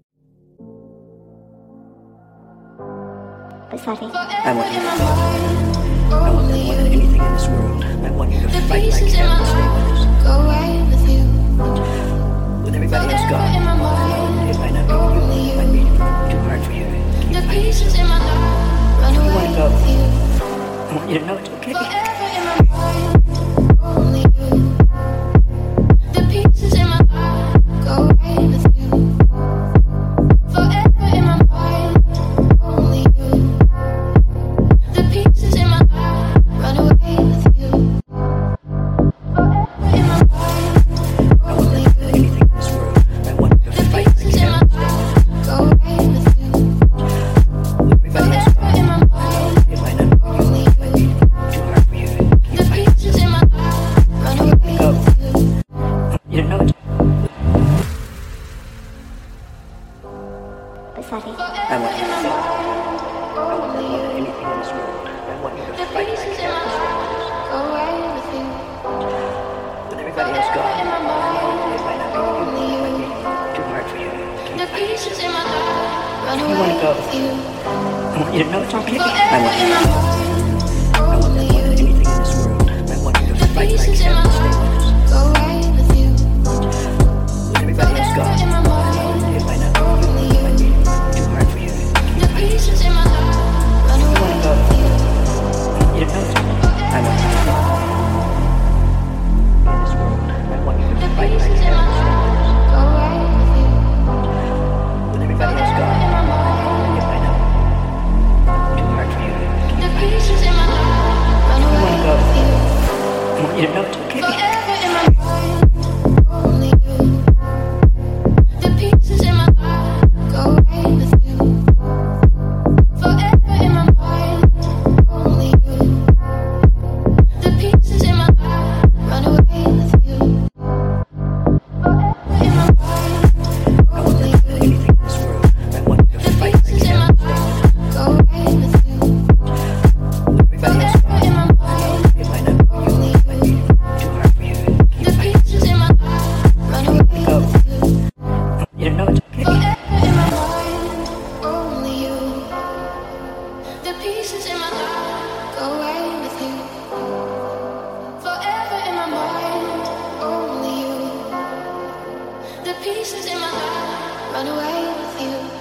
I want you to fight. I want that more than anything in this world. I want you to fight like hell to stay with us. With everybody else gone, it might not be you. It might be too hard for you to keep fighting yourself. If you want to go, I want you to know it's okay. I want you to fight. I want that more than anything in this world. I want you to fight like hell to stay with us. With everybody else gone, it might not be you. It might be too hard for you to keep fighting yourself. If you want to go, I want you to know it's okay. I want you to fight. I want that more than anything in this world. I want you to fight like hell to stay with us. With everybody else gone, it might not be you. It might be too hard for you to keep fighting yourself. If you want to go, I want you to know it's okay. I want you to fight. In this world, I want you to fight like hell to stay with us. With everybody else gone, it might not be too hard for you to keep fighting yourself. If you want to go, I want you to know it's okay. Pieces in my heart run away with you.